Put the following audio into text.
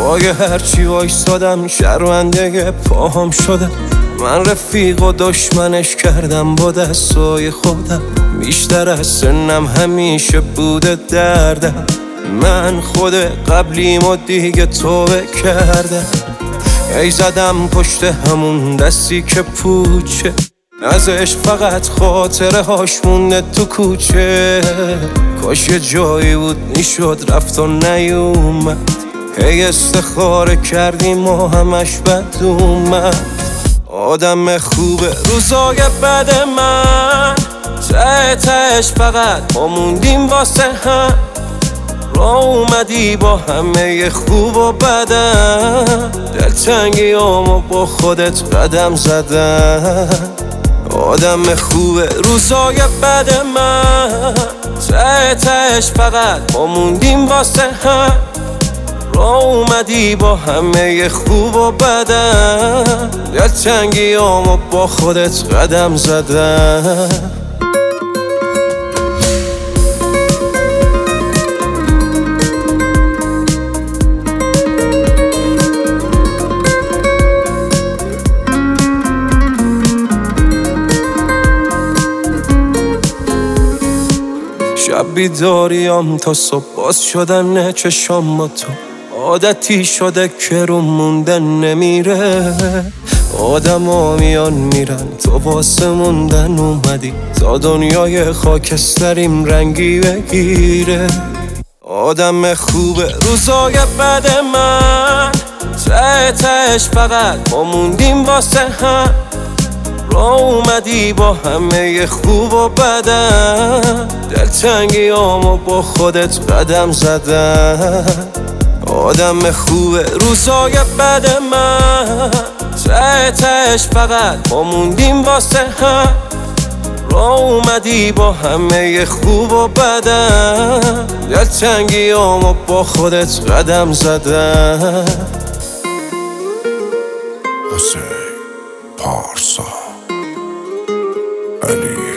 پای هرچی وایستادم شرمنده پاهم شده. من رفیق و دشمنش کردم با دستای خودم. بیشتر از سنم همیشه بوده دردم. من خود قبلیم و دیگه توبه کردم. ای زدم پشت همون دستی که پوچه، ازش فقط خاطره هاش مونده تو کوچه. کاش یه جایی بود میشد رفت و نیومد. هی استخاره کردیم و همش بد اومد. آدم خوبه روزای بد من، ته تهش فقط ما موندیم واسه هم. راه اومدی با همه خوب و بدم، دلتنگیامو با خودت قدم زدم. آدم خوبه روزای بد من، ته تهش فقط ما موندیم واسه هم. راه اومدی با همه خوب و بدم، دلتنگیامو با خودت قدم زدم. شب بیداریم تا صبح باز شدن چشام با تو. عادتی شده که رو موندن نمیره. آدم ها میان میرن تو واسه موندن اومدی. تا دنیای خاکستریم رنگی بگیره. آدم خوبه روزای بد من، ته تهش فقط ما موندیم واسه هم. راه اومدی با همه خوب و بدم، دلتنگیامو با خودت قدم زدم. آدم خوبه روزای بد من، ته تهش فقط ما موندیم واسه هم. راه اومدی با همه خوب و بدم، دلتنگیامو با خودت قدم زدم. حسین پارسا علی